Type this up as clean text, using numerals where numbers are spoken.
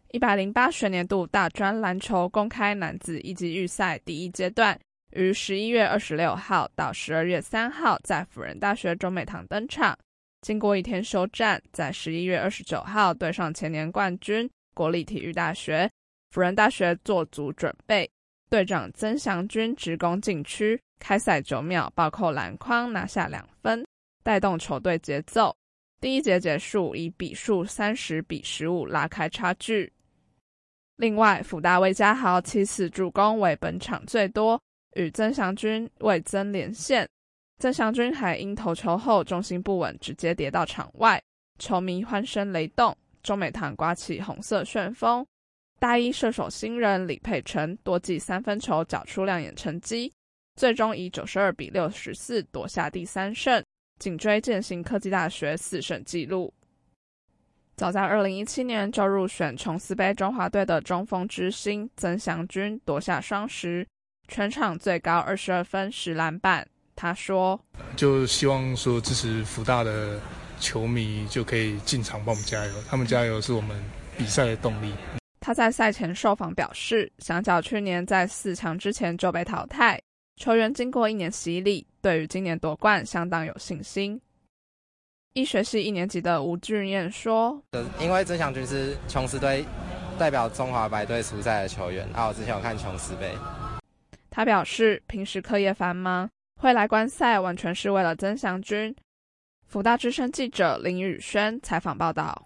108学年度大专篮球公开男子一级预赛第一阶段于11月26号到12月3号在辅仁大学中美堂登场，经过一天休战，在11月29号对上前年冠军国立体育大学，辅仁大学做足准备，队长曾祥军直攻禁区，开赛9秒暴扣篮筐拿下2分，带动球队节奏。第一节结束以比数30-15拉开差距。另外，辅大魏家豪7次助攻为本场最多，与曾祥军魏曾连线。曾祥军还因投球后重心不稳直接跌到场外，球迷欢声雷动，中美堂刮起红色旋风。大一射手新人李佩晨多记3分球缴出亮眼成绩，最终以92-64夺下第3胜，紧追建行科技大学4胜纪录。早在2017年就入选琼斯杯中华队的中锋之星曾祥军夺下双10，全场最高22分10篮板。他说， 就希望说支持福大的球迷就可以进场帮我们加油，他们加油是我们比赛的动力。 他在赛前受访表示，相较去年在4强之前就被淘汰，球员经过1年洗礼，对于今年夺冠相当有信心。医学系1年级的吴俊彦说， 因为曾祥军是琼斯队代表中华白队出赛的球员，我之前有看琼斯杯。 他表示平时课业繁忙，会来观赛完全是为了曾祥军。辅大之声记者林宇轩采访报道。